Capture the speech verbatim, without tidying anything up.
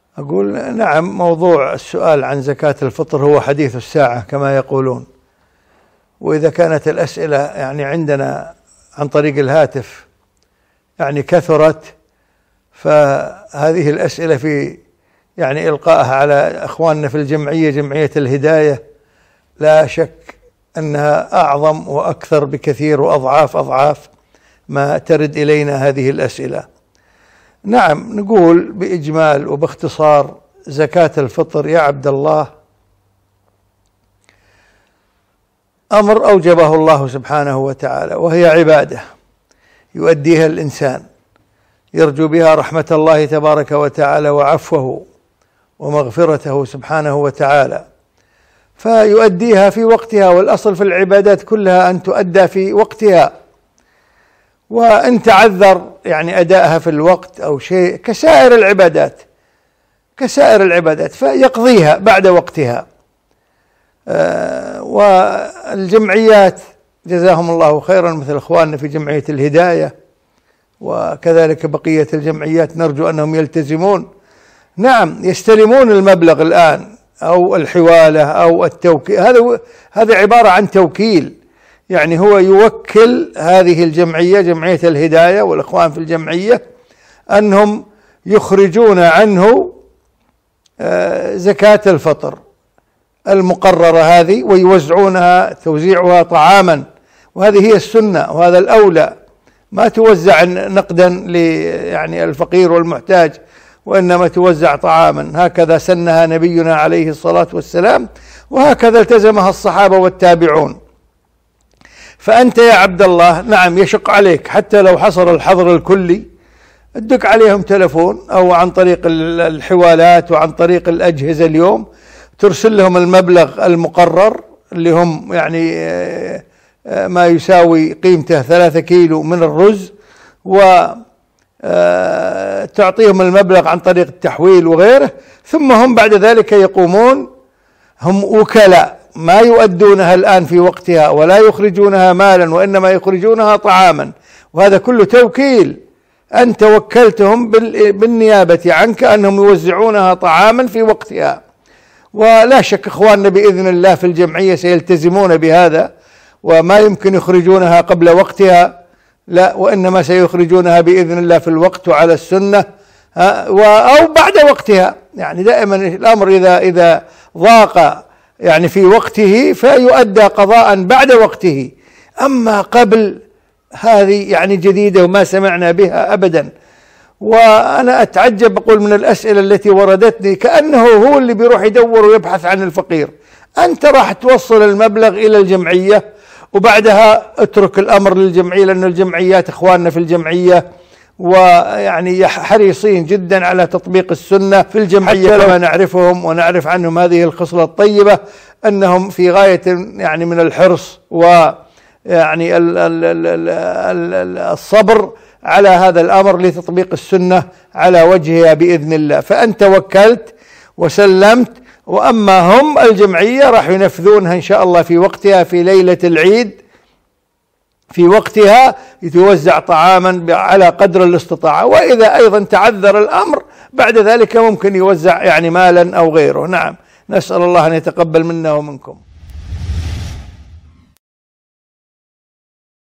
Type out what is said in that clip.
أقول نعم، موضوع السؤال عن زكاة الفطر هو حديث الساعة كما يقولون، وإذا كانت الأسئلة يعني عندنا عن طريق الهاتف يعني كثرت، فهذه الأسئلة في يعني إلقائها على أخواننا في الجمعية جمعية الهداية لا شك أنها أعظم وأكثر بكثير وأضعاف أضعاف ما ترد إلينا هذه الأسئلة. نعم، نقول بإجمال وباختصار زكاة الفطر يا عبد الله أمر أوجبه الله سبحانه وتعالى، وهي عبادة يؤديها الإنسان يرجو بها رحمة الله تبارك وتعالى وعفوه ومغفرته سبحانه وتعالى، فيؤديها في وقتها، والأصل في العبادات كلها أن تؤدى في وقتها، وإن تعذر يعني أداءها في الوقت أو شيء كسائر العبادات كسائر العبادات فيقضيها بعد وقتها. آه والجمعيات جزاهم الله خيرا مثل إخواننا في جمعية الهداية وكذلك بقية الجمعيات نرجو أنهم يلتزمون. نعم، يستلمون المبلغ الآن أو الحوالة أو التوكيل، هذا هذا عبارة عن توكيل، يعني هو يوكل هذه الجمعية جمعية الهداية والإخوان في الجمعية أنهم يخرجون عنه زكاة الفطر المقررة هذه ويوزعونها توزيعها طعاما، وهذه هي السنة وهذا الأولى، ما توزع نقدا يعني الفقير والمحتاج، وإنما توزع طعاما، هكذا سنها نبينا عليه الصلاة والسلام، وهكذا التزمها الصحابة والتابعون. فأنت يا عبد الله نعم يشق عليك حتى لو حصل الحظر الكلي ادق عليهم تلفون أو عن طريق الحوالات وعن طريق الأجهزة اليوم ترسل لهم المبلغ المقرر اللي هم يعني ما يساوي قيمته ثلاثة كيلو من الرز، وتعطيهم المبلغ عن طريق التحويل وغيره، ثم هم بعد ذلك يقومون هم وكلاء، ما يؤدونها الآن في وقتها ولا يخرجونها مالا وإنما يخرجونها طعاما، وهذا كله توكيل، أنت وكلتهم بالنيابة عنك أنهم يوزعونها طعاما في وقتها. ولا شك إخواننا بإذن الله في الجمعية سيلتزمون بهذا، وما يمكن يخرجونها قبل وقتها، لا، وإنما سيخرجونها بإذن الله في الوقت وعلى السنة أو بعد وقتها. يعني دائما الأمر إذا إذا ضاق يعني في وقته فيؤدى قضاء بعد وقته، أما قبل هذه يعني جديدة وما سمعنا بها أبدا. وأنا أتعجب أقول من الأسئلة التي وردتني كأنه هو اللي بيروح يدور ويبحث عن الفقير، أنت راح توصل المبلغ إلى الجمعية وبعدها اترك الأمر للجمعية، لأن الجمعيات إخواننا في الجمعية ويعني حريصين جدا على تطبيق السنة في الجمعية كما نعرفهم ونعرف عنهم هذه الخصلة الطيبة، أنهم في غاية يعني من الحرص ويعني الصبر على هذا الأمر لتطبيق السنة على وجهها بإذن الله. فأنت وكلت وسلمت، وأما هم الجمعية راح ينفذونها إن شاء الله في وقتها في ليلة العيد، في وقتها يتوزع طعاما على قدر الاستطاعة، وإذا أيضا تعذر الأمر بعد ذلك ممكن يوزع يعني مالا أو غيره. نعم، نسأل الله أن يتقبل منا ومنكم.